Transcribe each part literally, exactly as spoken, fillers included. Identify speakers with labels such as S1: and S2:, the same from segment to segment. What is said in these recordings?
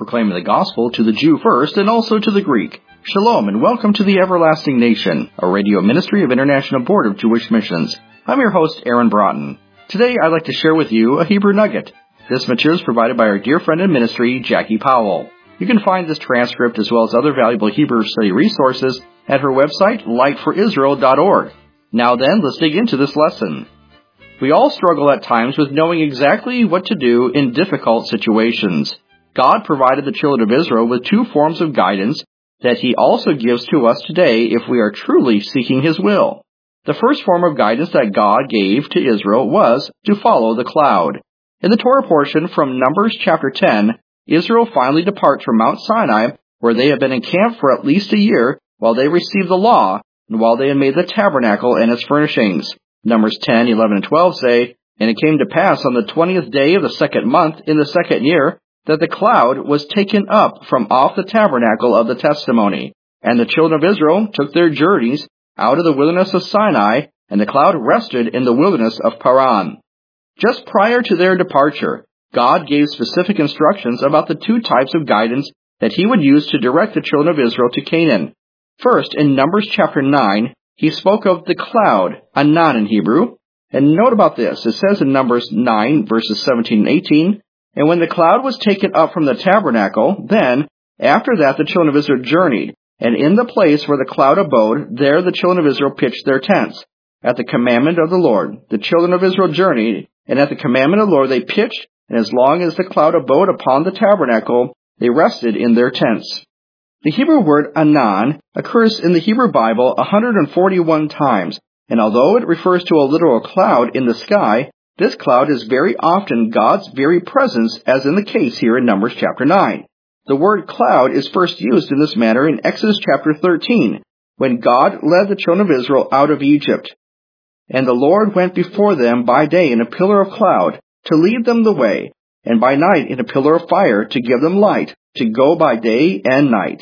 S1: proclaiming the gospel to the Jew first and also to the Greek. Shalom and welcome to the Everlasting Nation, a radio ministry of International Board of Jewish Missions. I'm your host, Aaron Broughton. Today I'd like to share with you a Hebrew nugget. This material is provided by our dear friend in ministry, Jackie Powell. You can find this transcript as well as other valuable Hebrew study resources at her website, light for israel dot org. Now then, let's dig into this lesson. We all struggle at times with knowing exactly what to do in difficult situations. God provided the children of Israel with two forms of guidance that He also gives to us today if we are truly seeking His will. The first form of guidance that God gave to Israel was to follow the cloud. In the Torah portion from Numbers chapter ten, Israel finally departs from Mount Sinai, where they have been encamped for at least a year while they received the law and while they had made the tabernacle and its furnishings. Numbers ten, eleven, and twelve say, "And it came to pass on the twentieth day of the second month in the second year, that the cloud was taken up from off the tabernacle of the testimony. And the children of Israel took their journeys out of the wilderness of Sinai, and the cloud rested in the wilderness of Paran." Just prior to their departure, God gave specific instructions about the two types of guidance that He would use to direct the children of Israel to Canaan. First, in Numbers chapter nine, He spoke of the cloud, anan in Hebrew. And note about this, it says in Numbers nine, verses seventeen and eighteen, "And when the cloud was taken up from the tabernacle, then, after that the children of Israel journeyed, and in the place where the cloud abode, there the children of Israel pitched their tents. At the commandment of the Lord, the children of Israel journeyed, and at the commandment of the Lord they pitched, and as long as the cloud abode upon the tabernacle, they rested in their tents." The Hebrew word anan occurs in the Hebrew Bible one hundred forty-one times, and although it refers to a literal cloud in the sky, this cloud is very often God's very presence, as in the case here in Numbers chapter nine. The word cloud is first used in this manner in Exodus chapter thirteen, when God led the children of Israel out of Egypt. "And the Lord went before them by day in a pillar of cloud, to lead them the way, and by night in a pillar of fire, to give them light, to go by day and night."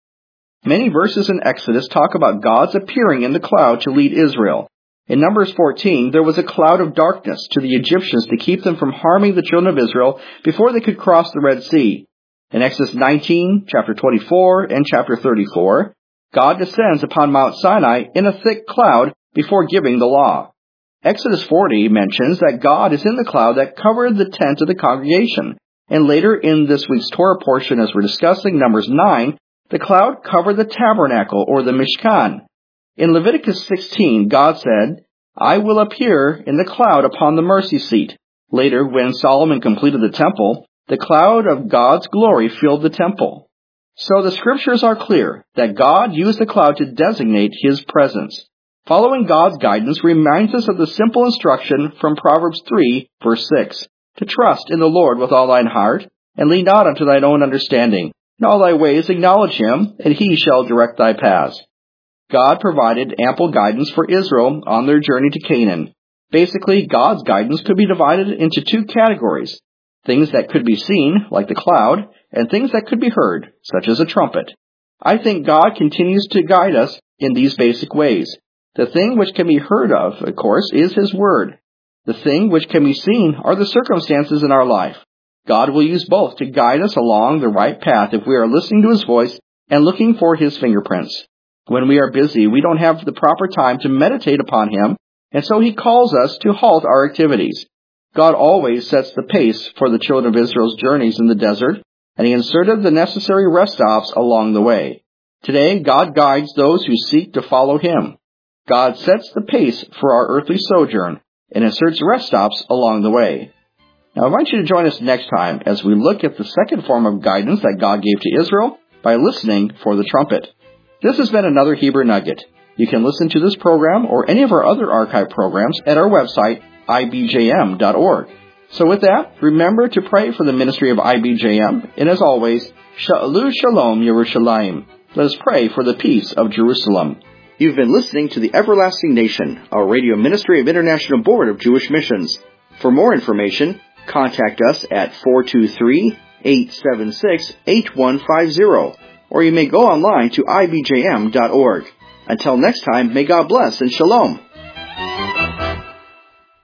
S1: Many verses in Exodus talk about God's appearing in the cloud to lead Israel. In Numbers fourteen, there was a cloud of darkness to the Egyptians to keep them from harming the children of Israel before they could cross the Red Sea. In Exodus nineteen, chapter twenty-four, and chapter thirty-four, God descends upon Mount Sinai in a thick cloud before giving the law. Exodus forty mentions that God is in the cloud that covered the tent of the congregation, and later in this week's Torah portion, as we're discussing Numbers nine, the cloud covered the tabernacle or the Mishkan. In Leviticus sixteen, God said, "I will appear in the cloud upon the mercy seat." Later, when Solomon completed the temple, the cloud of God's glory filled the temple. So the scriptures are clear that God used the cloud to designate His presence. Following God's guidance reminds us of the simple instruction from Proverbs three, verse six, to trust in the Lord with all thine heart, and lean not unto thine own understanding. In all thy ways acknowledge Him, and He shall direct thy paths. God provided ample guidance for Israel on their journey to Canaan. Basically, God's guidance could be divided into two categories: things that could be seen, like the cloud, and things that could be heard, such as a trumpet. I think God continues to guide us in these basic ways. The thing which can be heard of, of course, is His Word. The thing which can be seen are the circumstances in our life. God will use both to guide us along the right path if we are listening to His voice and looking for His fingerprints. When we are busy, we don't have the proper time to meditate upon Him, and so He calls us to halt our activities. God always sets the pace for the children of Israel's journeys in the desert, and He inserted the necessary rest stops along the way. Today, God guides those who seek to follow Him. God sets the pace for our earthly sojourn and inserts rest stops along the way. Now, I invite you to join us next time as we look at the second form of guidance that God gave to Israel by listening for the trumpet. This has been another Hebrew Nugget. You can listen to this program or any of our other archive programs at our website, I B J M dot org. So with that, remember to pray for the ministry of I B J M, and as always, Sha'alu Shalom Yerushalayim. Let us pray for the peace of Jerusalem. You've been listening to the Everlasting Nation, a radio ministry of International Board of Jewish Missions. For more information, contact us at four two three, eight seven six, eight one five zero, or you may go online to I B J M dot org. Until next time, may God bless and shalom.